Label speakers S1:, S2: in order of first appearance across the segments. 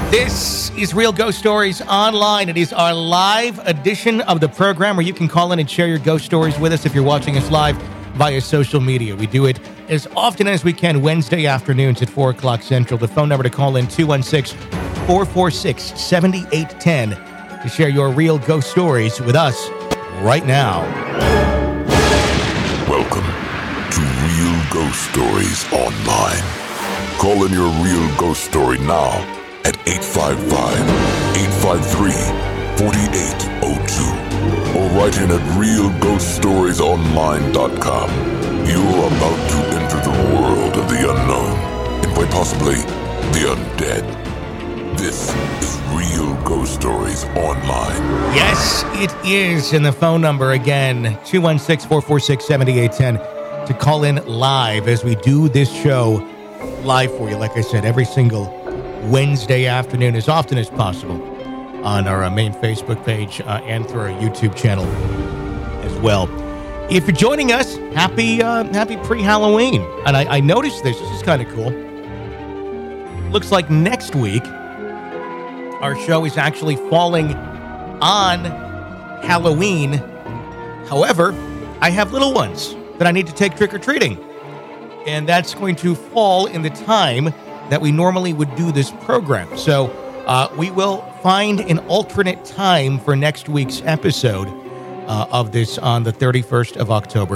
S1: This is Real Ghost Stories Online. It is our live edition of the program where you can call in and share your ghost stories with us if you're watching us live via social media. We do it as often as we can Wednesday afternoons at 4 o'clock Central. The phone number to call in, 216-446-7810, to share your real ghost stories with us right now.
S2: Welcome to Real Ghost Stories Online. Call in your real ghost story now at 855-853-4802 or write in at realghoststoriesonline.com. You're about to enter the world of the unknown and quite possibly the undead. This is Real Ghost Stories Online.
S1: Yes, it is. And the phone number again, 216-446-7810, to call in live as we do this show live for you. Like I said, every single Wednesday afternoon, as often as possible, on our main Facebook page and through our YouTube channel as well. If you're joining us, happy pre-Halloween. And I noticed this is kind of cool. Looks like next week our show is actually falling on Halloween. However, I have little ones that I need to take trick-or-treating, and that's going to fall in the time that we normally would do this program. So we will find an alternate time for next week's episode of this on the 31st of October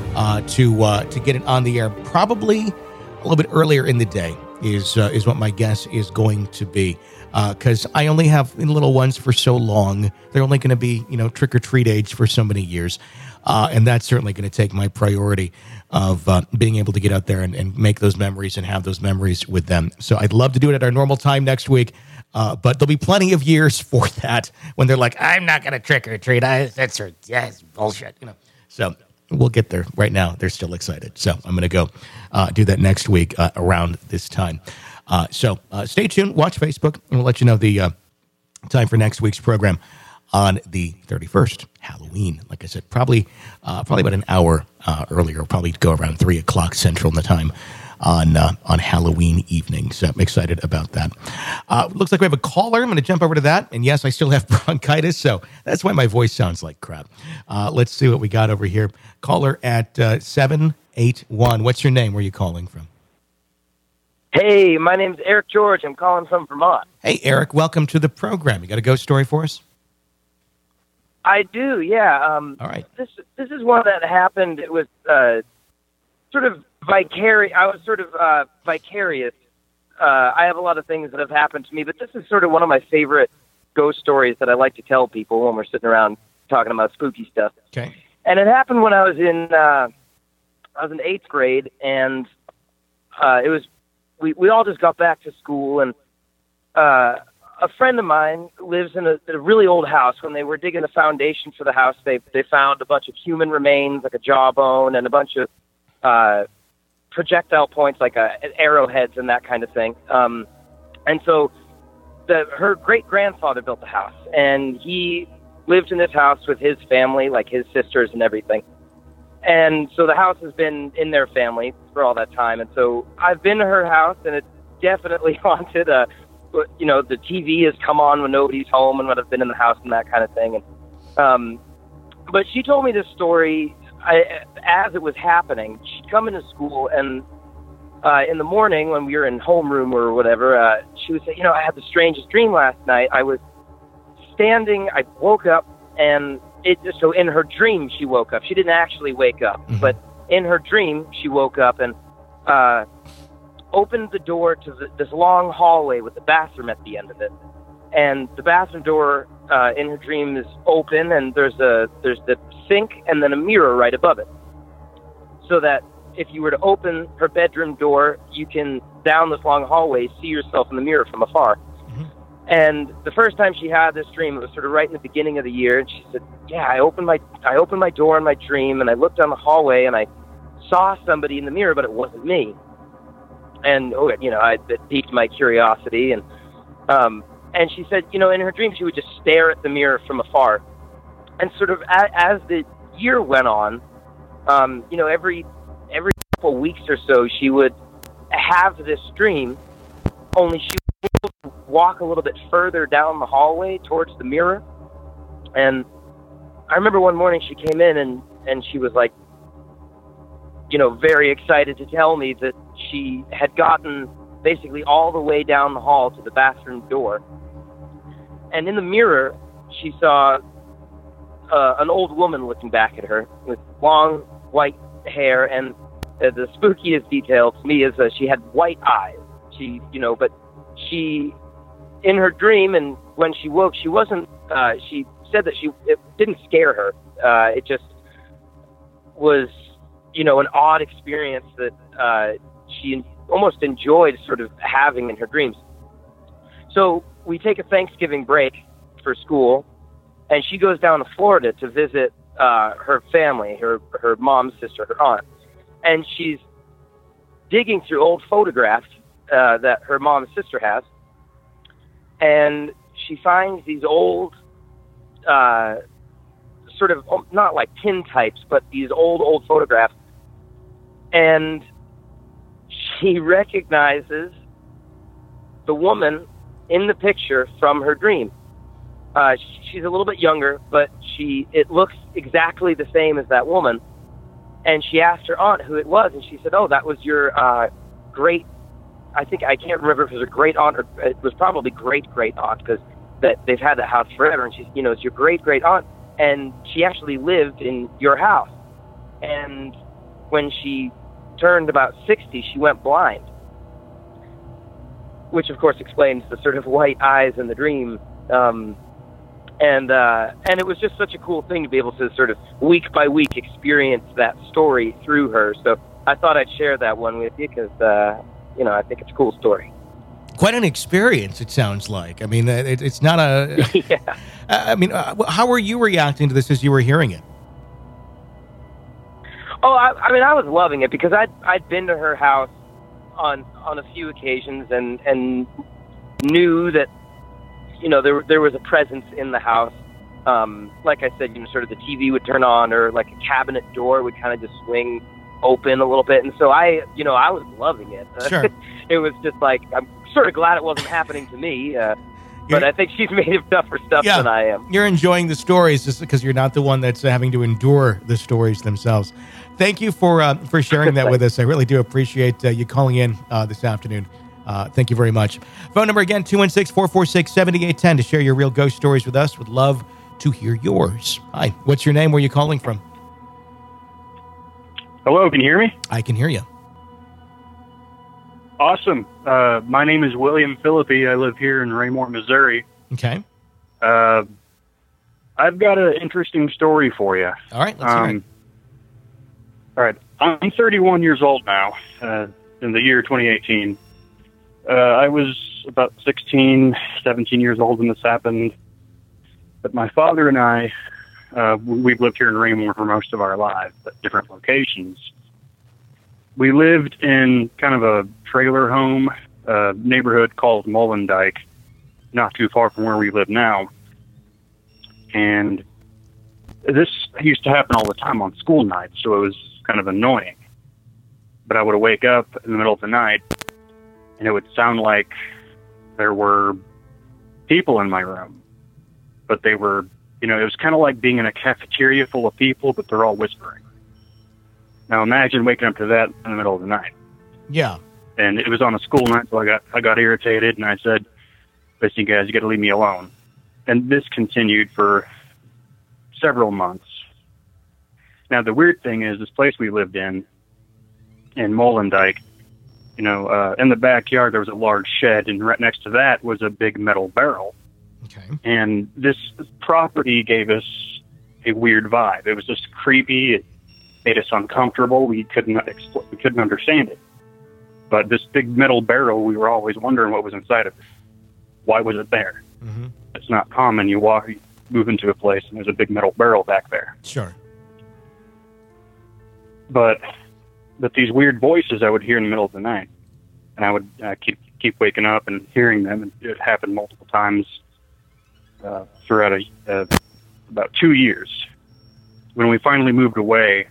S1: to get it on the air. Probably a little bit earlier in the day is what my guess is going to be. Because I only have little ones for so long. They're only going to be, trick-or-treat age for so many years. And that's certainly going to take my priority of being able to get out there and make those memories and have those memories with them. So I'd love to do it at our normal time next week, but there'll be plenty of years for that when they're like, I'm not going to trick-or-treat. That's bullshit. So we'll get there. Right now, they're still excited. So I'm going to go do that next week around this time. So stay tuned, watch Facebook, and we'll let you know the time for next week's program on the 31st, Halloween. Like I said, probably about an hour earlier, probably go around 3 o'clock Central in the time on Halloween evening. So I'm excited about that. Looks like we have a caller. I'm going to jump over to that. And yes, I still have bronchitis, so that's why my voice sounds like crap. Let's see what we got over here. Caller at 781. What's your name? Where are you calling from?
S3: Hey, my name's Eric George. I'm calling from Vermont.
S1: Hey, Eric, welcome to the program. You got a ghost story for us?
S3: I do, yeah.
S1: All right.
S3: This is one that happened. It was sort of vicarious. I was sort of vicarious. I have a lot of things that have happened to me, but this is sort of one of my favorite ghost stories that I like to tell people when we're sitting around talking about spooky stuff.
S1: Okay.
S3: And it happened when I was in 8th grade, and it was we all just got back to school, and a friend of mine lives in a really old house. When they were digging the foundation for the house, they found a bunch of human remains, like a jawbone, and a bunch of projectile points, like arrowheads and that kind of thing. And so her great-grandfather built the house, and he lived in this house with his family, like his sisters and everything. And so the house has been in their family for all that time. And so I've been to her house, and it's definitely haunted. The TV has come on when nobody's home and when I've been in the house and that kind of thing. And but she told me this story as it was happening. She'd come into school, and in the morning when we were in homeroom or whatever, she would say, I had the strangest dream last night. I was standing, I woke up, and so in her dream she woke up. She didn't actually wake up, but in her dream she woke up and opened the door to this long hallway with the bathroom at the end of it. And the bathroom door in her dream is open, and there's the sink and then a mirror right above it. So that if you were to open her bedroom door, you can, down this long hallway, see yourself in the mirror from afar. And the first time she had this dream, it was sort of right in the beginning of the year, and she said, yeah, I opened my door in my dream, and I looked down the hallway, and I saw somebody in the mirror, but it wasn't me. And, it piqued my curiosity. And she said, in her dream, she would just stare at the mirror from afar. And sort of as the year went on, every couple weeks or so, she would have this dream, only she would walk a little bit further down the hallway towards the mirror. And I remember one morning she came in and she was like, very excited to tell me that she had gotten basically all the way down the hall to the bathroom door. And in the mirror, she saw an old woman looking back at her with long white hair. And the spookiest detail to me is that she had white eyes. But she, in her dream and when she woke, she wasn't, she said that it didn't scare her. It just was, an odd experience that she almost enjoyed sort of having in her dreams. So we take a Thanksgiving break for school, and she goes down to Florida to visit her family, her mom's sister, her aunt. And she's digging through old photographs that her mom's sister has, and she finds these old sort of, not like tintypes, but these old photographs. And she recognizes the woman in the picture from her dream. She's a little bit younger, but it looks exactly the same as that woman. And she asked her aunt who it was, and she said, "Oh, that was your great." I can't remember if it was a great aunt or it was probably great aunt, because they've had that house forever. And she's, it's your great aunt, and she actually lived in your house. And when she turned about 60, she went blind, which of course explains the sort of white eyes in the dream. And it was just such a cool thing to be able to sort of week by week experience that story through her. So I thought I'd share that one with you because, I think it's a cool story.
S1: Quite an experience, it sounds like. I mean, it's not a...
S3: Yeah.
S1: I mean, how were you reacting to this as you were hearing it?
S3: Oh, I was loving it because I'd been to her house on a few occasions and knew that, there was a presence in the house. Like I said, sort of the TV would turn on, or like a cabinet door would kind of just swing open a little bit. And so I was loving it.
S1: Sure.
S3: It was just like, I'm sort of glad it wasn't happening to me. But I think she's made of tougher stuff than I am.
S1: You're enjoying the stories just because you're not the one that's having to endure the stories themselves. Thank you for sharing that with us. I really do appreciate you calling in this afternoon. Thank you very much. Phone number again, 216-446-7810 to share your real ghost stories with us. Would love to hear yours. Hi, what's your name? Where are you calling from?
S4: Hello, can you hear me?
S1: I can hear you.
S4: Awesome. My name is William Philippi. I live here in Raymore, Missouri.
S1: Okay.
S4: I've got an interesting story for you.
S1: All right, let's hear it.
S4: All right. I'm 31 years old now, in the year 2018. I was about 16, 17 years old when this happened. But my father and I, we've lived here in Raymore for most of our lives, at different locations. We lived in kind of a trailer home neighborhood called Mollendijk, not too far from where we live now. And this used to happen all the time on school nights, so it was kind of annoying. But I would wake up in the middle of the night, and it would sound like there were people in my room. But they were, it was kind of like being in a cafeteria full of people, but they're all whispering. Now imagine waking up to that in the middle of the night.
S1: Yeah.
S4: And it was on a school night, so I got irritated, and I said, "Listen, guys, you got to leave me alone." And this continued for several months. Now the weird thing is, this place we lived in Mollendijk, in the backyard there was a large shed, and right next to that was a big metal barrel.
S1: Okay.
S4: And this property gave us a weird vibe. It was just creepy. It made us uncomfortable. We couldn't understand it. But this big metal barrel, we were always wondering what was inside of it. Why was it there?
S1: Mm-hmm.
S4: It's not common. You move into a place and there's a big metal barrel back there.
S1: Sure.
S4: But these weird voices I would hear in the middle of the night, and I would keep waking up and hearing them, and it happened multiple times throughout about 2 years. When we finally moved away,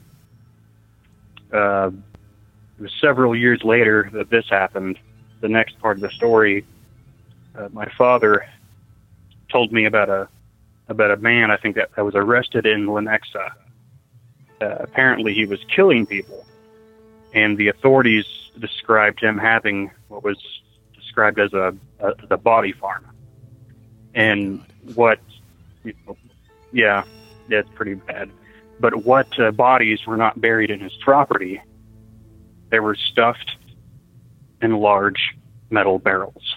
S4: it was several years later that this happened. The next part of the story, my father told me about a man, I think that was arrested in Lenexa. Apparently he was killing people, and the authorities described him having what was described as a body farm. And what, yeah, it's pretty bad. But what bodies were not buried in his property, they were stuffed in large metal barrels.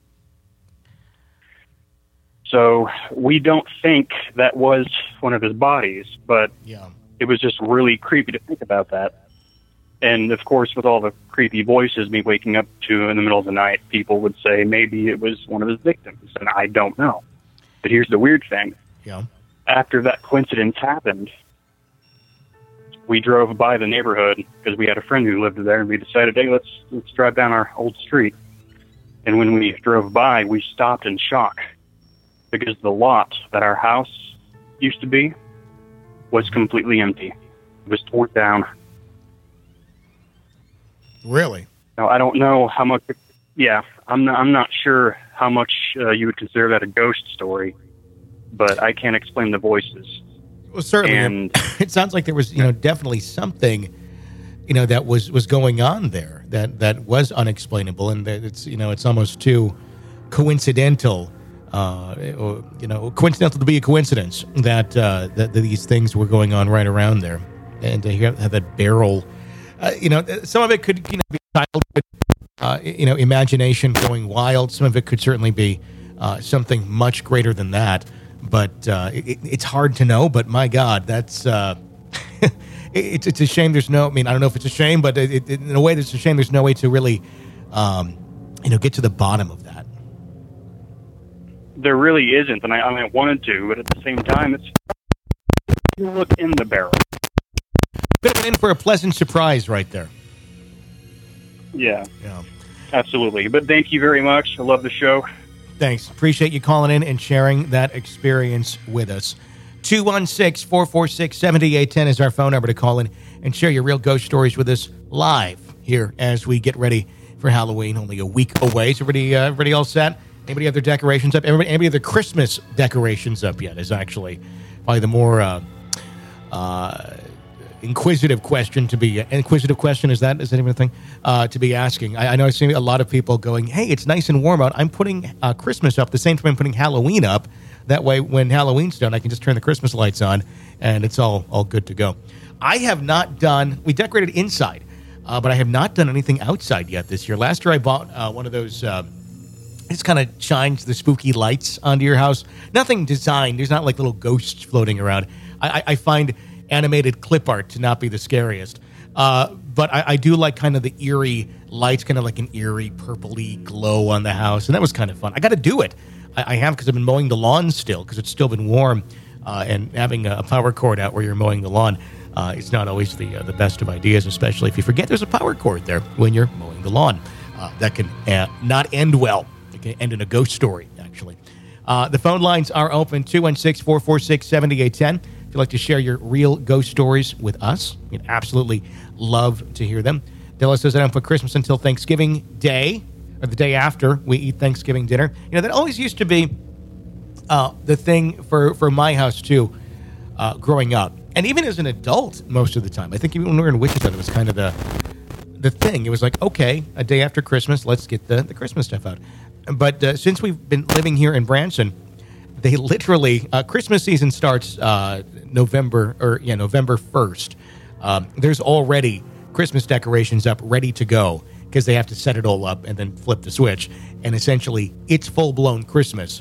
S4: So we don't think that was one of his bodies, but it was just really creepy to think about that. And of course, with all the creepy voices me waking up to in the middle of the night, people would say maybe it was one of his victims, and I don't know. But here's the weird thing.
S1: Yeah.
S4: After that coincidence happened, we drove by the neighborhood because we had a friend who lived there, and we decided, hey, let's drive down our old street. And when we drove by, we stopped in shock because the lot that our house used to be was completely empty. It was torn down.
S1: Really?
S4: Now, I don't know how much. Yeah, I'm not sure how much you would consider that a ghost story, but I can't explain the voices.
S1: Well, certainly,
S4: and
S1: it sounds like there was, definitely something, that was going on there that was unexplainable, and that it's almost too coincidental, coincidental to be a coincidence that these things were going on right around there, and to have that barrel. Some of it could, be childhood, imagination going wild. Some of it could certainly be something much greater than that. But it's hard to know. But my God, that's it's a shame. There's no. I mean, I don't know if it's a shame, but in a way, it's a shame. There's no way to really, get to the bottom of that.
S4: There really isn't, and I wanted to, but at the same time, it's you look in the barrel.
S1: Been in for a pleasant surprise right there.
S4: Yeah, absolutely. But thank you very much. I love the show.
S1: Thanks. Appreciate you calling in and sharing that experience with us. 216-446-7810 is our phone number to call in and share your real ghost stories with us live here as we get ready for Halloween. Only a week away. Is everybody all set? Anybody have their decorations up? Anybody have their Christmas decorations up yet? Is actually probably the more inquisitive question to be is that even a thing to be asking? I know I've seen a lot of people going, hey, it's nice and warm out, I'm putting Christmas up the same time I'm putting Halloween up. That way when Halloween's done, I can just turn the Christmas lights on and it's all good to go. I have not done, we decorated inside, but I have not done anything outside yet this year. Last year I bought one of those it kind of shines the spooky lights onto your house. Nothing designed, there's not like little ghosts floating around. I find animated clip art to not be the scariest. But I do like kind of the eerie lights, kind of like an eerie purpley glow on the house. And that was kind of fun. I got to do it. I have, because I've been mowing the lawn still, because it's still been warm. And having a power cord out where you're mowing the lawn, it's not always the best of ideas, especially if you forget there's a power cord there when you're mowing the lawn. That can not end well. It can end in a ghost story, actually. The phone lines are open, 216-446-7810. If you'd like to share your real ghost stories with us, we'd absolutely love to hear them. Della says, I don't put Christmas until Thanksgiving Day, or the day after we eat Thanksgiving dinner. That always used to be the thing for my house, too, growing up. And even as an adult, most of the time. I think even when we were in Wichita, it was kind of the thing. It was like, okay, a day after Christmas, let's get the Christmas stuff out. But since we've been living here in Branson, they literally, Christmas season starts November 1st. There's already Christmas decorations up, ready to go, because they have to set it all up and then flip the switch. And essentially, it's full-blown Christmas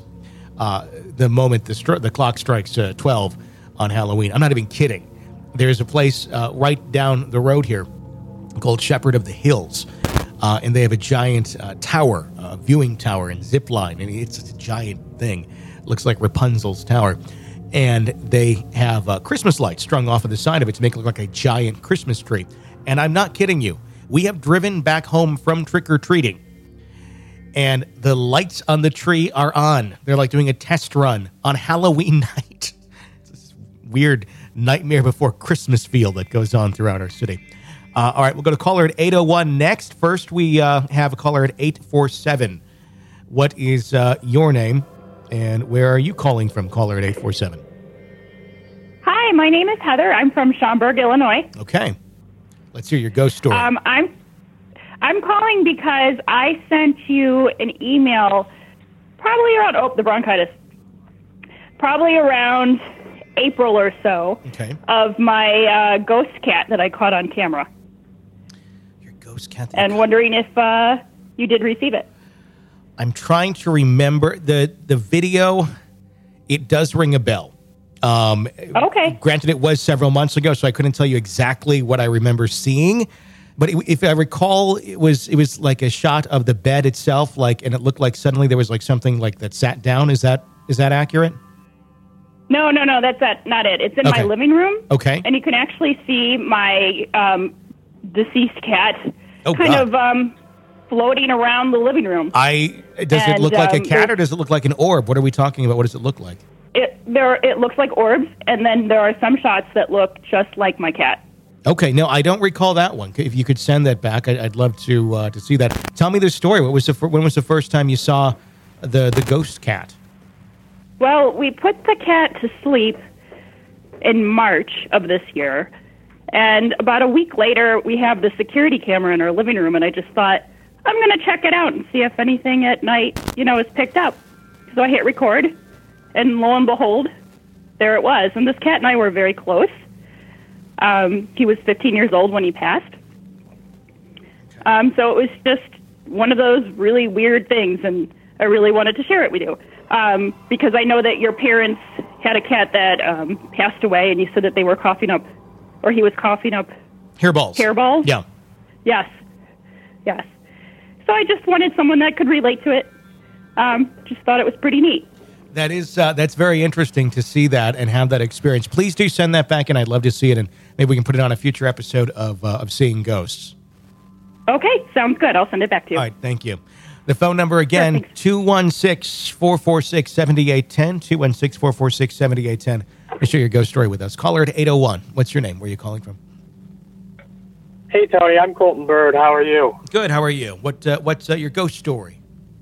S1: the moment the clock strikes 12 on Halloween. I'm not even kidding. There's a place right down the road here called Shepherd of the Hills. And they have a giant tower, viewing tower and zip line. And it's a giant thing. Looks like Rapunzel's tower. And they have Christmas lights strung off of the side of it to make it look like a giant Christmas tree. And I'm not kidding you. We have driven back home from trick-or-treating, and the lights on the tree are on. They're like doing a test run on Halloween night. It's this weird Nightmare Before Christmas feel that goes on throughout our city. All right, we'll go to caller at 801 next. First, we have a caller at 847 What is your name, and where are you calling from? Caller at 847.
S5: Hi, my name is Heather. I'm from Schaumburg, Illinois.
S1: Okay. Let's hear your ghost story.
S5: I'm calling because I sent you an email probably around, the bronchitis, probably around April or so,
S1: okay.
S5: of my ghost cat that I caught on camera.
S1: Your ghost cat?
S5: And wondering if you did receive it.
S1: I'm trying to remember the video. It does ring a bell.
S5: Okay.
S1: Granted, it was several months ago, so I couldn't tell you exactly what I remember seeing. But if I recall, it was like a shot of the bed itself, and it looked like suddenly there was like something like that sat down. Is that accurate?
S5: No, that's not it. It's in my living room.
S1: Okay.
S5: And you can actually see my deceased cat floating around the living room.
S1: Does it look like a cat or does it look like an orb? What are we talking about? What does it look like?
S5: It looks like orbs, and then there are some shots that look just like my cat.
S1: Okay, no, I don't recall that one. If you could send that back, I'd love to see that. Tell me the story. When was the first time you saw the ghost cat?
S5: Well, we put the cat to sleep in March of this year, and about a week later, we have the security camera in our living room, and I just thought, I'm going to check it out and see if anything at night, is picked up. So I hit record, and lo and behold, there it was. And this cat and I were very close. He was 15 years old when he passed. So it was just one of those really weird things, and I really wanted to share it with you. Because I know that your parents had a cat that passed away, and you said that they were coughing up, or he was coughing up
S1: hairballs.
S5: Hairballs?
S1: Yeah.
S5: Yes. So I just wanted someone that could relate to it. Just thought it was pretty neat.
S1: That's very interesting to see that and have that experience. Please do send that back, and I'd love to see it, and maybe we can put it on a future episode of Seeing Ghosts.
S5: Okay, sounds good. I'll send it back to you.
S1: All right, thank you. The phone number again, 216-446-7810, 216-446-7810. Share your ghost story with us. Caller at 801. What's your name? Where are you calling from?
S6: Hey, Tony. I'm Colton Bird. How are you?
S1: Good. How are you? What's your ghost story?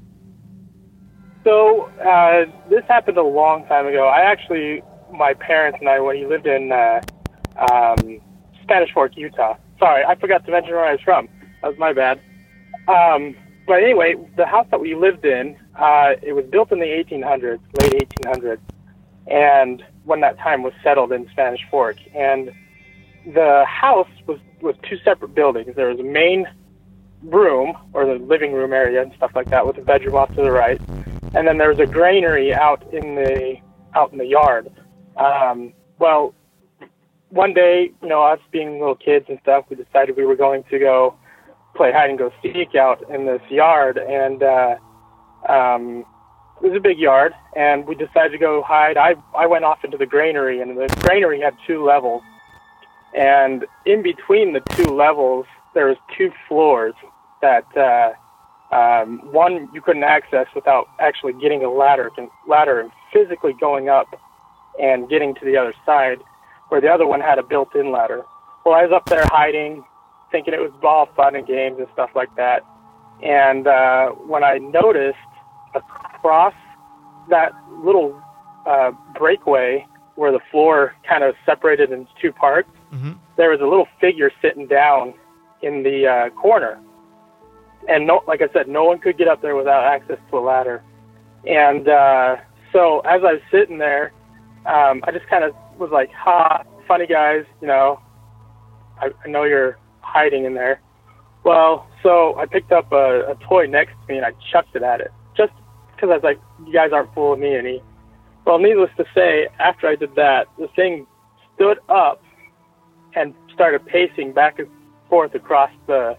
S6: So, this happened a long time ago. My parents and I, when we lived in Spanish Fork, Utah. Sorry, I forgot to mention where I was from. That was my bad. But anyway, the house that we lived in, it was built in the 1800s, late 1800s, and when that time was settled in Spanish Fork. And the house was two separate buildings. There was a main room, or the living room area and stuff like that, with a bedroom off to the right. And then there was a granary out in the yard. Well, one day, us being little kids and stuff, we decided we were going to go play hide and go seek out in this yard, and it was a big yard, and we decided to go hide. I went off into the granary, and the granary had 2 levels, and in between the 2 levels, there was 2 floors that one you couldn't access without actually getting a ladder and physically going up and getting to the other side, where the other one had a built-in ladder. Well, I was up there hiding, thinking it was all fun and games and stuff like that. And when I noticed across that little breakaway where the floor kind of separated into 2 parts, there was a little figure sitting down in the corner. And like I said, no one could get up there without access to a ladder. And so as I was sitting there, I just kind of was like, ha, funny guys, I know you're hiding in there. Well, so I picked up a toy next to me and I chucked it at it, just because I was like, you guys aren't fooling me any. Well, needless to say, after I did that, the thing stood up and started pacing back and forth across the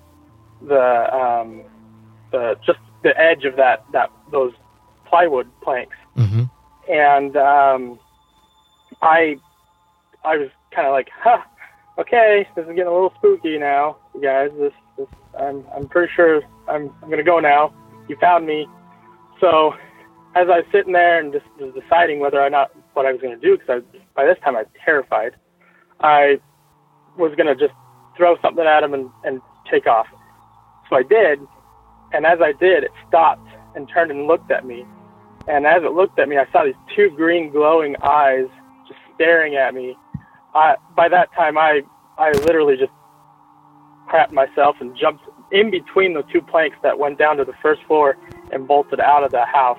S6: just the edge of those plywood planks. Mm-hmm. And I was kind of like, okay, this is getting a little spooky now, you guys. This I'm pretty sure I'm gonna go now. You found me. So as I was sitting there and just was deciding whether or not what I was gonna do, because by this time I was terrified, I was gonna just throw something at him and take off. So I did, and as I did, it stopped and turned and looked at me. And as it looked at me, I saw these two green glowing eyes just staring at me. By that time, I literally just crapped myself and jumped in between the two planks that went down to the first floor and bolted out of the house.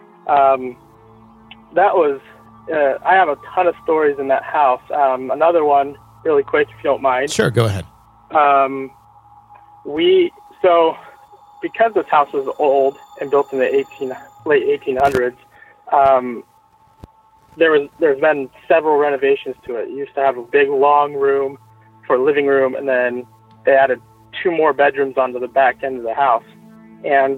S6: That was, I have a ton of stories in that house. Another one, really quick, if you don't mind.
S1: Sure, go ahead.
S6: Because this house was old and built in the late 1800s, there's been several renovations to it. It used to have a big long room for a living room, and then they added 2 more bedrooms onto the back end of the house. And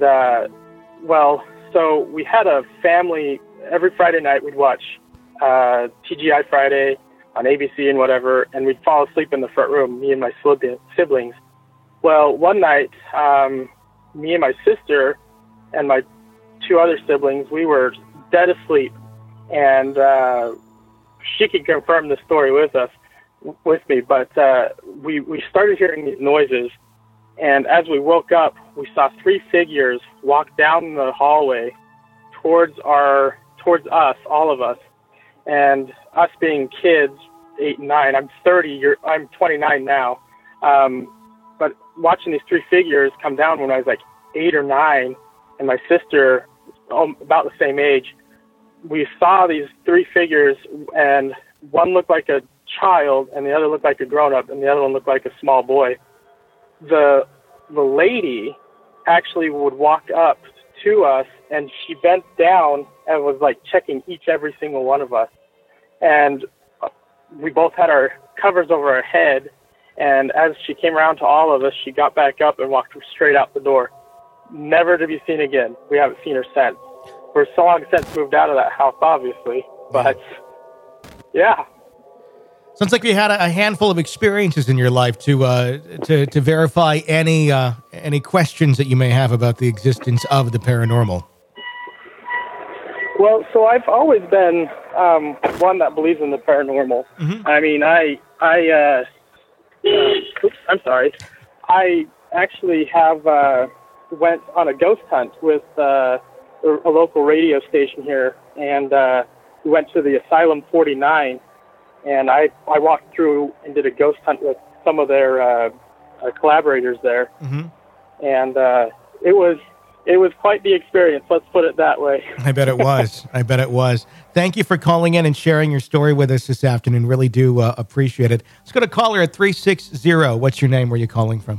S6: so we had a family. Every Friday night we'd watch TGI Friday on ABC and whatever, and we'd fall asleep in the front room, me and my siblings. Well, one night, me and my sister and my 2 other siblings, we were dead asleep, and she could confirm the story with me, but we started hearing these noises, and as we woke up, we saw 3 figures walk down the hallway towards us, all of us, and us being kids, 8 and 9. I'm 30. I'm 29 now. But watching these 3 figures come down when I was like 8 or 9, and my sister, about the same age, we saw these 3 figures, and one looked like a child, and the other looked like a grown-up, and the other one looked like a small boy. The lady actually would walk up to us, and she bent down and was like checking every single one of us. And we both had our covers over our head, and as she came around to all of us, she got back up and walked straight out the door. Never to be seen again. We haven't seen her since. We're so long since moved out of that house, obviously, but yeah.
S1: Sounds like you had a handful of experiences in your life to verify any questions that you may have about the existence of the paranormal.
S6: Well, so I've always been one that believes in the paranormal. Mm-hmm. I mean, I'm sorry. I actually have went on a ghost hunt with a local radio station here, and we went to the Asylum 49. And I walked through and did a ghost hunt with some of their collaborators there, mm-hmm. And it was quite the experience. Let's put it that way.
S1: I bet it was. Thank you for calling in and sharing your story with us this afternoon. Really do appreciate it. Let's go to caller at 360. What's your name? Where are you calling from?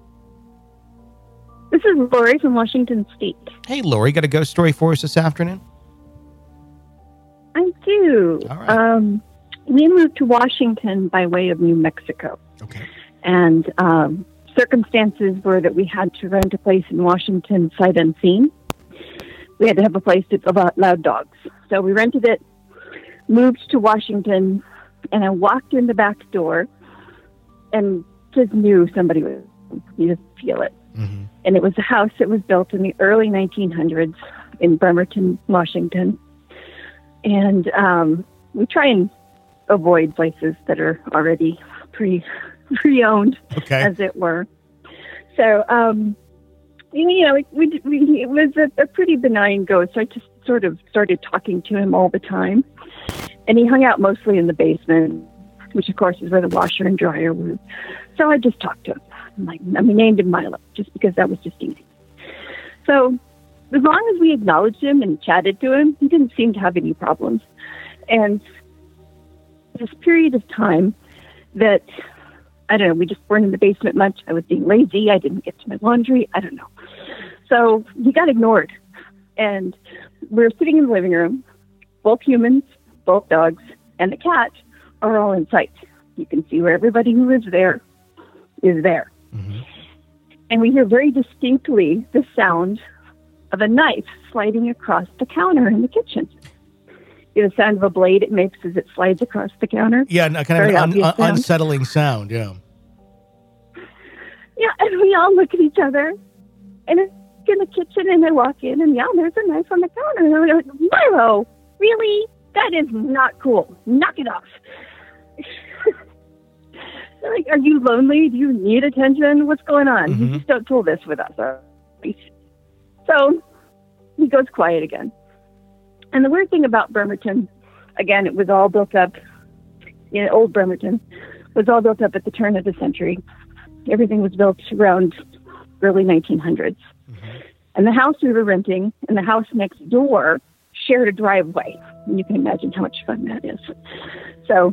S7: This is Lori from Washington State.
S1: Hey, Lori, got a ghost story for us this afternoon?
S7: I do.
S1: All right.
S7: We moved to Washington by way of New Mexico.
S1: Okay.
S7: And circumstances were that we had to rent a place in Washington sight unseen. We had to have a place that allowed dogs. So we rented it, moved to Washington, and I walked in the back door and just knew somebody was, you just feel it. Mm-hmm. And it was a house that was built in the early 1900s in Bremerton, Washington. And we try and avoid places that are already pre-owned,
S1: okay,
S7: as it were. So, it was a pretty benign ghost. So I just sort of started talking to him all the time. And he hung out mostly in the basement, which, of course, is where the washer and dryer were. So I just talked to him. Named him Milo, just because that was just easy. So as long as we acknowledged him and chatted to him, he didn't seem to have any problems. And this period of time that, I don't know, we just weren't in the basement much. I was being lazy. I didn't get to my laundry. I don't know. So he got ignored. And we're sitting in the living room. Both humans, both dogs, and the cat are all in sight. You can see where everybody who lives there is there. Mm-hmm. And we hear very distinctly the sound of a knife sliding across the counter in the kitchen. The sound of a blade it makes as it slides across the counter.
S1: Yeah, kind of an unsettling sound, yeah.
S7: Yeah, and we all look at each other, and it's in the kitchen, and I walk in, and there's a knife on the counter. And I'm like, Milo, really? That is not cool. Knock it off. Like, are you lonely? Do you need attention? What's going on? Mm-hmm. You just don't pull this with us. So he goes quiet again. And the weird thing about Bremerton, again, it was all built up, old Bremerton was all built up at the turn of the century. Everything was built around early 1900s. And the house we were renting and the house next door shared a driveway. And you can imagine how much fun that is. So,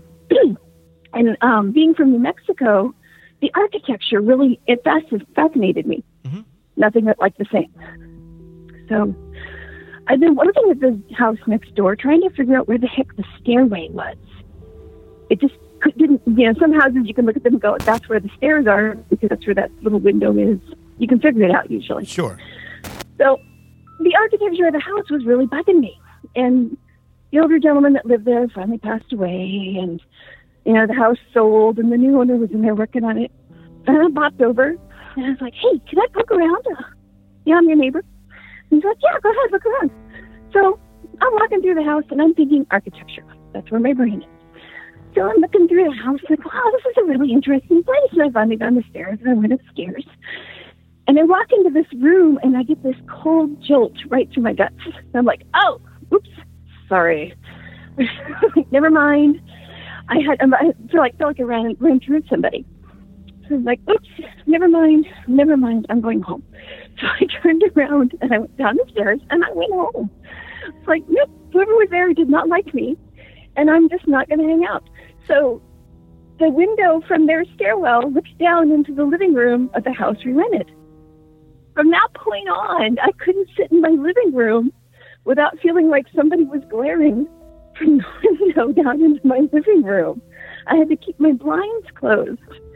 S7: and being from New Mexico, the architecture really, it fascinated me. Nothing like the same. So I've been looking at the house next door, trying to figure out where the heck the stairway was. It just didn't, some houses you can look at them and go, that's where the stairs are, because that's where that little window is. You can figure it out usually.
S1: Sure.
S7: So the architecture of the house was really bugging me. And the older gentleman that lived there finally passed away, and, the house sold, and the new owner was in there working on it. And I popped over, and I was like, hey, can I poke around? I'm your neighbor. And he's like, yeah, go ahead, look around. So I'm walking through the house, and I'm thinking architecture. That's where my brain is. So I'm looking through the house, like, wow, this is a really interesting place. And I finally got on the stairs, and I went upstairs. And I walk into this room, and I get this cold jolt right through my guts. And I'm like, oh, oops, sorry. Never mind. I felt like I ran through somebody. So I was like, oops, never mind, I'm going home. So I turned around, and I went down the stairs, and I went home. It's like, nope, whoever was there did not like me, and I'm just not going to hang out. So the window from their stairwell looks down into the living room of the house we rented. From that point on, I couldn't sit in my living room without feeling like somebody was glaring from the window down into my living room. I had to keep my blinds closed.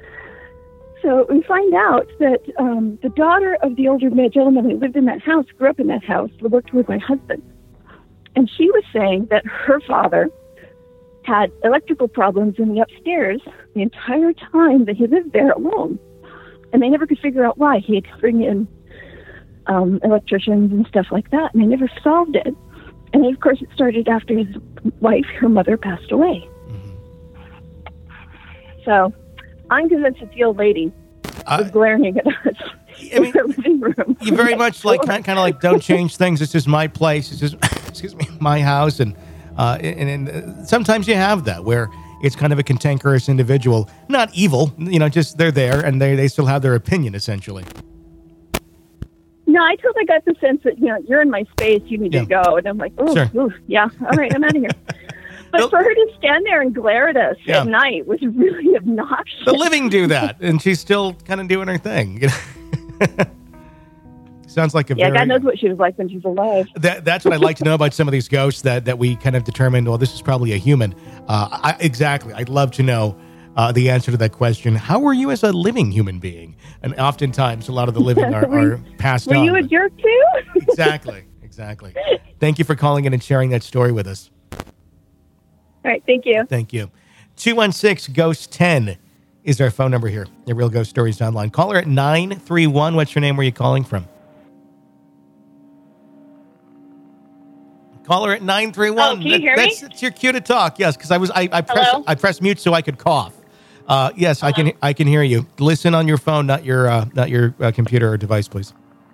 S7: So we find out that the daughter of the older gentleman who lived in that house, grew up in that house, worked with my husband. And she was saying that her father had electrical problems in the upstairs the entire time that he lived there alone. And they never could figure out why. He had to bring in electricians and stuff like that, and they never solved it. And of course, it started after his wife, her mother, passed away. So I'm convinced that the old lady was glaring at us in her living room.
S1: You very much like kind of like, don't change things. This is my place. This is, excuse me, my house. And sometimes you have that where it's kind of a cantankerous individual, not evil, just they're there and they still have their opinion essentially.
S7: No, I totally got the sense that, you're in my space, you need to go. And I'm like, oh, sure. Yeah, all right, I'm out of here. But for her to stand there and glare at us at night was really obnoxious.
S1: The living do that, and she's still kind of doing her thing. Sounds like a
S7: God knows what she was like when she was alive.
S1: That's what I'd like to know about some of these ghosts that we kind of determined, well, this is probably a human. Exactly. I'd love to know the answer to that question. How were you as a living human being? And oftentimes, a lot of the living are passed on.
S7: Were you a jerk too?
S1: Exactly. Thank you for calling in and sharing that story with us.
S7: All right, thank you.
S1: Thank you. 216-GHOST-10 is our phone number here at Real Ghost Stories Online. Caller at 931. What's your name? Where are you calling from? Caller at 931.
S8: Oh, can you hear me?
S1: It's your cue to talk. Yes, because I pressed mute so I could cough. Yes, hello? I can hear you. Listen on your phone, not your computer or device, please.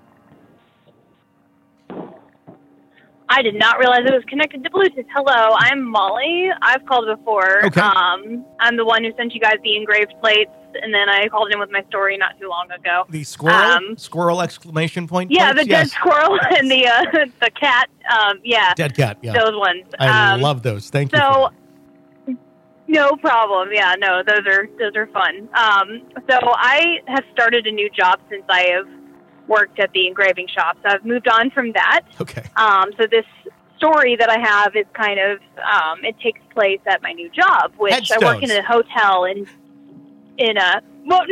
S8: I did not realize it was connected to Bluetooth. Hello, I'm Molly. I've called before.
S1: Okay.
S8: I'm the one who sent you guys the engraved plates, and then I called in with my story not too long ago.
S1: The squirrel? Squirrel exclamation point?
S8: Yeah,
S1: plates?
S8: the dead squirrel and the cat. Yeah.
S1: Dead cat, yeah.
S8: Those ones.
S1: I love those. Thank you.
S8: So, no problem. Yeah, no, those are fun. So I have started a new job since I have worked at the engraving shop. So I've moved on from that.
S1: Okay.
S8: So this story that I have is kind of, it takes place at my new job, which
S1: Headstones.
S8: I work in a hotel well,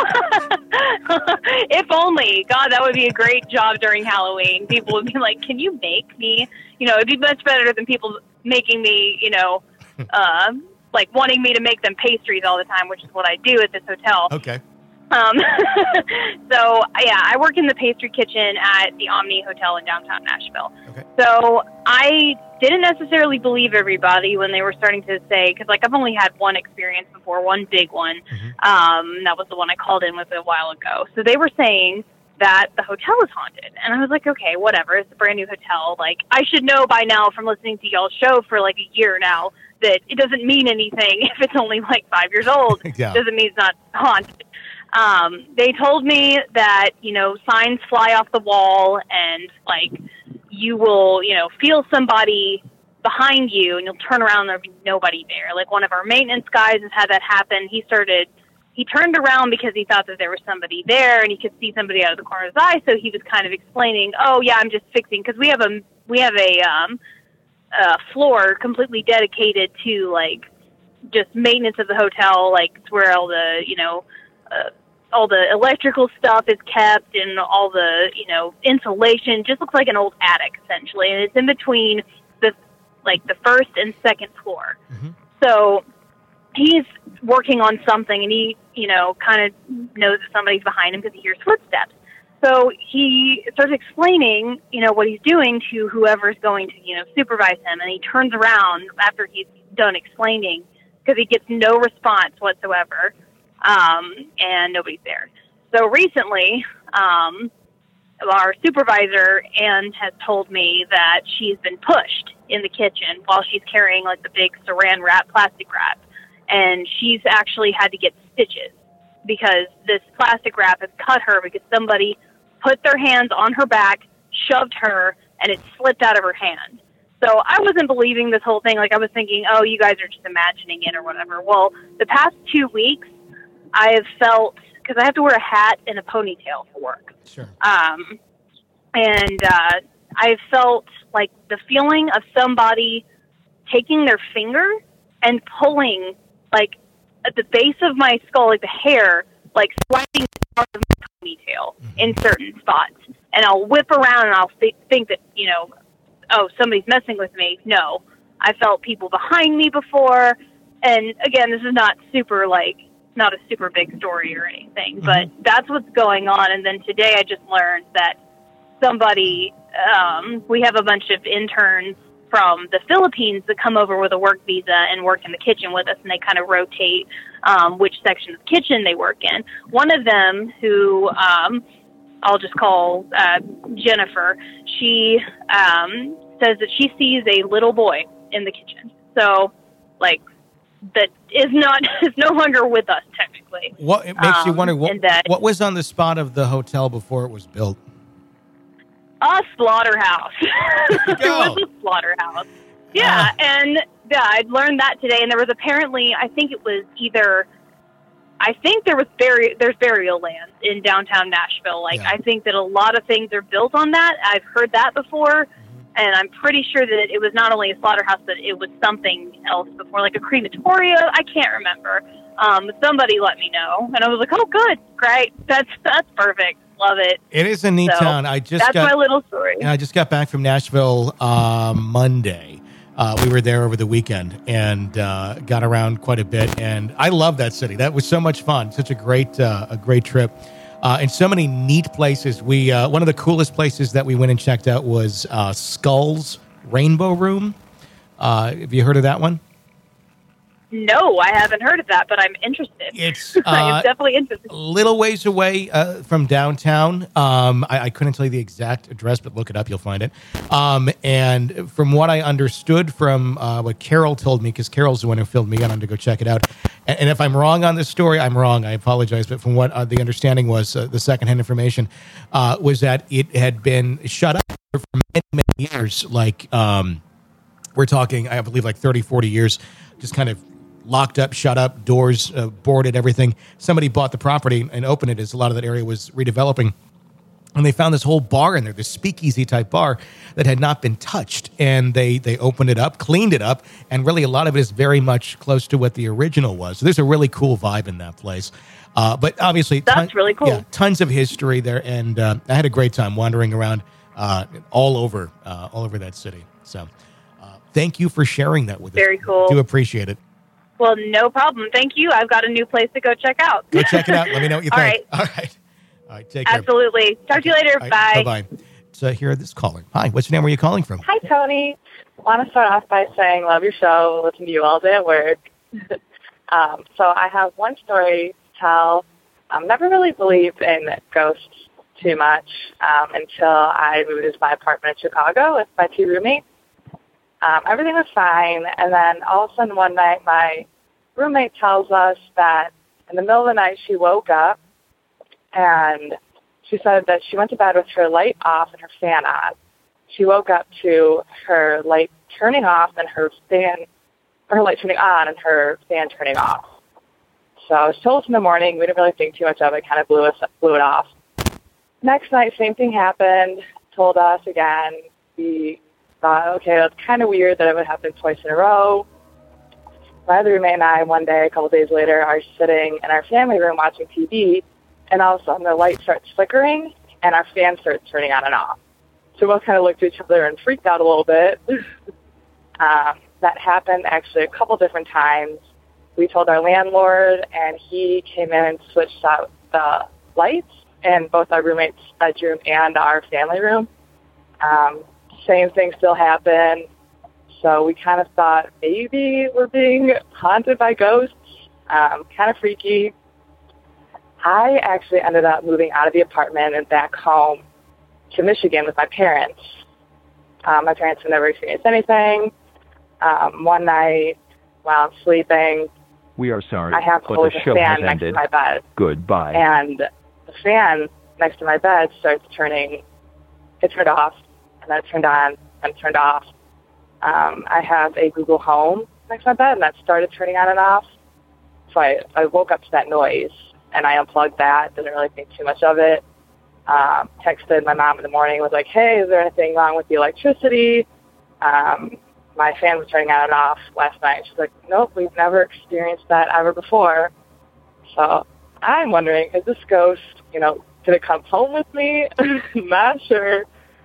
S8: if only. God, that would be a great job during Halloween. People would be like, can you make me, it'd be much better than people making me, like wanting me to make them pastries all the time, which is what I do at this hotel.
S1: Okay.
S8: So yeah, I work in the pastry kitchen at the Omni Hotel in downtown Nashville.
S1: Okay.
S8: So I didn't necessarily believe everybody when they were starting to say, because I've only had one experience before, one big one. Mm-hmm. That was the one I called in with a while ago. So they were saying that the hotel is haunted. And I was like, okay, whatever. It's a brand new hotel. Like, I should know by now from listening to y'all's show for like a year now that it doesn't mean anything if it's only like 5 years old.
S1: Yeah.
S8: Doesn't mean it's not haunted. They told me that, you know, signs fly off the wall and like you will, you know, feel somebody behind you and you'll turn around and there'll be nobody there. Like one of our maintenance guys has had that happen. He turned around because he thought that there was somebody there and he could see somebody out of the corner of his eye. So he was kind of explaining, oh yeah, I'm just fixing, because we have a floor completely dedicated to like just maintenance of the hotel. Like it's where all the, you know, all the electrical stuff is kept and all the, you know, insulation just looks like an old attic essentially. And it's in between the first and second floor. Mm-hmm. So he's working on something and he, you know, kind of knows that somebody's behind him because he hears footsteps. So he starts explaining, you know, what he's doing to whoever's going to, you know, supervise him. And he turns around after he's done explaining because he gets no response whatsoever. And nobody's there. So recently, our supervisor, Ann, has told me that she's been pushed in the kitchen while she's carrying like the big saran wrap, plastic wrap. And she's actually had to get stitches because this plastic wrap has cut her because somebody put their hands on her back, shoved her, and it slipped out of her hand. So I wasn't believing this whole thing. Like I was thinking, oh, you guys are just imagining it or whatever. Well, the past 2 weeks, I have felt, because I have to wear a hat and a ponytail for work.
S1: Sure.
S8: I've felt like the feeling of somebody taking their finger and pulling, like, at the base of my skull, like the hair, like sliding out of my ponytail in certain spots. And I'll whip around and I'll think that, you know, oh, somebody's messing with me. No. I felt people behind me before. And, again, this is not a super big story or anything, but that's what's going on. And then today I just learned that somebody, we have a bunch of interns from the Philippines that come over with a work visa and work in the kitchen with us, and they kind of rotate which section of the kitchen they work in. One of them, who I'll just call Jennifer, she says that she sees a little boy in the kitchen. So, like, that is no longer with us technically.
S1: What it makes you wonder what was on the spot of the hotel before it was built?
S8: A slaughterhouse. It was a slaughterhouse. Yeah, and yeah, I'd learned that today. And there was apparently, there's burial land in downtown Nashville. Like, I think that a lot of things are built on that. I've heard that before. And I'm pretty sure that it was not only a slaughterhouse, but it was something else before, like a crematoria. I can't remember. Somebody let me know. And I was like, oh, good. Great. That's perfect. Love it.
S1: It is a neat town.
S8: That's my little story.
S1: I just got back from Nashville Monday. We were there over the weekend and got around quite a bit. And I love that city. That was so much fun. Such a great trip. And so many neat places. We one of the coolest places that we went and checked out was Skull's Rainbow Room. Have you heard of that one?
S8: No, I haven't heard of that, but I'm interested.
S1: It's
S8: I'm definitely interested.
S1: A little ways away from downtown. I couldn't tell you the exact address, but look it up. You'll find it. And from what I understood from what Carol told me, because Carol's the one who filled me in on to go check it out. And if I'm wrong on this story, I'm wrong. I apologize. But from what the understanding was, the secondhand information was that it had been shut up for many, many years. Like, we're talking, I believe, like 30, 40 years, just kind of locked up, shut up, doors boarded, everything. Somebody bought the property and opened it as a lot of that area was redeveloping. And they found this whole bar in there, this speakeasy type bar that had not been touched. And they opened it up, cleaned it up, and really a lot of it is very much close to what the original was. So there's a really cool vibe in that place. But obviously,
S8: that's really cool.
S1: Yeah, tons of history there. And I had a great time wandering around all over that city. So thank you for sharing that with us.
S8: Very cool.
S1: I do appreciate it.
S8: Well, no problem. Thank you. I've got a new place to go check out.
S1: Go check it out. Let me know what you think. All right. Take care.
S8: Absolutely. Talk to you later.
S1: Right,
S8: bye.
S1: Bye-bye. So here, this caller. Hi, what's your name? Where are you calling from?
S9: Hi, Tony. I want to start off by saying love your show. Listen to you all day at work. So I have one story to tell. Never really believed in ghosts too much until I moved into my apartment in Chicago with my 2 roommates. Everything was fine, and then all of a sudden one night my roommate tells us that in the middle of the night she woke up and she said that she went to bed with her light off and her fan on. She woke up to her light turning off and her light turning on and her fan turning off. So I was told in the morning. We didn't really think too much of it. Kind of blew it off. Next night, same thing happened. Told us again. We thought, okay, that's kind of weird that it would happen twice in a row. My other roommate and I, one day, a couple days later, are sitting in our family room watching TV, and all of a sudden the light starts flickering, and our fan starts turning on and off. So we both kind of looked at each other and freaked out a little bit. That happened actually a couple different times. We told our landlord, and he came in and switched out the lights in both our roommate's bedroom and our family room. Same thing still happened. So we kind of thought maybe we're being haunted by ghosts. Kind of freaky. I actually ended up moving out of the apartment and back home to Michigan with my parents. My parents had never experienced anything. One night while I'm sleeping,
S10: we are sorry,
S9: I have to hold the fan next to my bed.
S10: Goodbye.
S9: And the fan next to my bed starts turning. It turned off, and then it turned on, and it turned off. I have a Google Home next to my bed, and that started turning on and off. So I woke up to that noise, and I unplugged that. Didn't really think too much of it. Texted my mom in the morning, was like, hey, is there anything wrong with the electricity? My fan was turning on and off last night. She's like, nope, we've never experienced that ever before. So I'm wondering, is this ghost, did it come home with me? Not sure.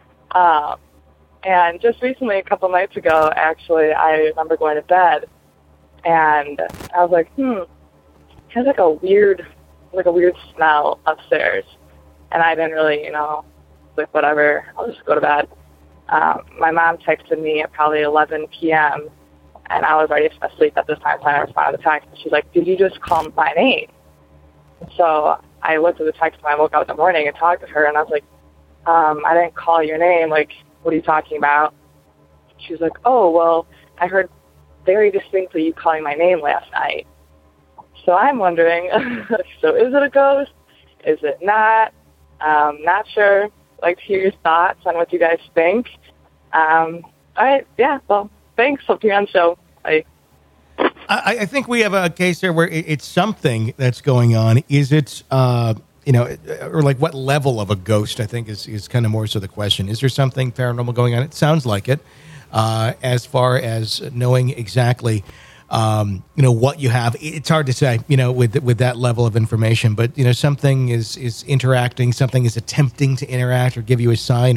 S9: And just recently, a couple nights ago, actually, I remember going to bed, and I was like, there's like a weird smell upstairs. And I didn't really, like, whatever, I'll just go to bed. My mom texted me at probably 11 p.m., and I was already asleep at this time, so I responded to the text. And she's like, did you just call my name? So I looked at the text when I woke up in the morning and talked to her, and I was like, I didn't call your name. Like, what are you talking about? She was like, oh, well, I heard very distinctly you calling my name last night. So I'm wondering, so is it a ghost? Is it not? Not sure. Like to hear your thoughts on what you guys think. All right, yeah, well, thanks. Hope you're on the show. Bye.
S1: I think we have a case here where it's something that's going on. Is it, or like what level of a ghost, I think is kind of more so the question. Is there something paranormal going on? It sounds like it. As far as knowing exactly, what you have, it's hard to say, with that level of information, but, something is interacting, something is attempting to interact or give you a sign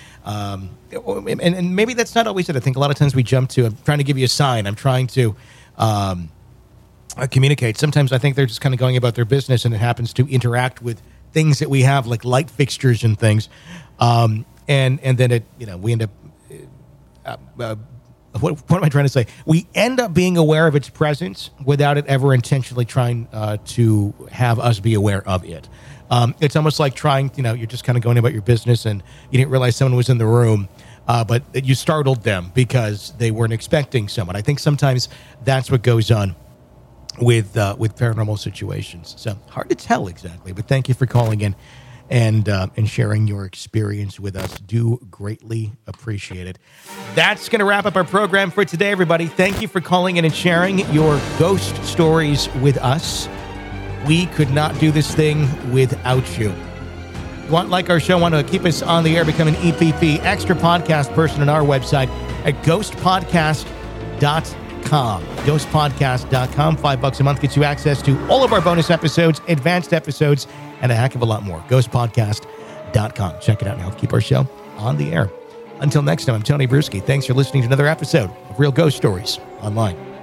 S1: and maybe that's not always it. I think a lot of times we jump to, I'm trying to give you a sign. I'm trying to, communicate. Sometimes I think they're just kind of going about their business and it happens to interact with things that we have like light fixtures and things. And then it, we end up, what am I trying to say? We end up being aware of its presence without it ever intentionally trying to have us be aware of it. It's almost like trying, you're just kind of going about your business and you didn't realize someone was in the room, but you startled them because they weren't expecting someone. I think sometimes that's what goes on with paranormal situations. So hard to tell exactly, but thank you for calling in and sharing your experience with us. Do greatly appreciate it. That's going to wrap up our program for today, everybody. Thank you for calling in and sharing your ghost stories with us. We could not do this thing without you. Like our show, want to keep us on the air, become an EPP extra podcast person on our website at ghostpodcast.com. Ghostpodcast.com. $5 a month gets you access to all of our bonus episodes, advanced episodes, and a heck of a lot more. Ghostpodcast.com. Check it out now. Keep our show on the air. Until next time, I'm Tony Bruschi. Thanks for listening to another episode of Real Ghost Stories Online.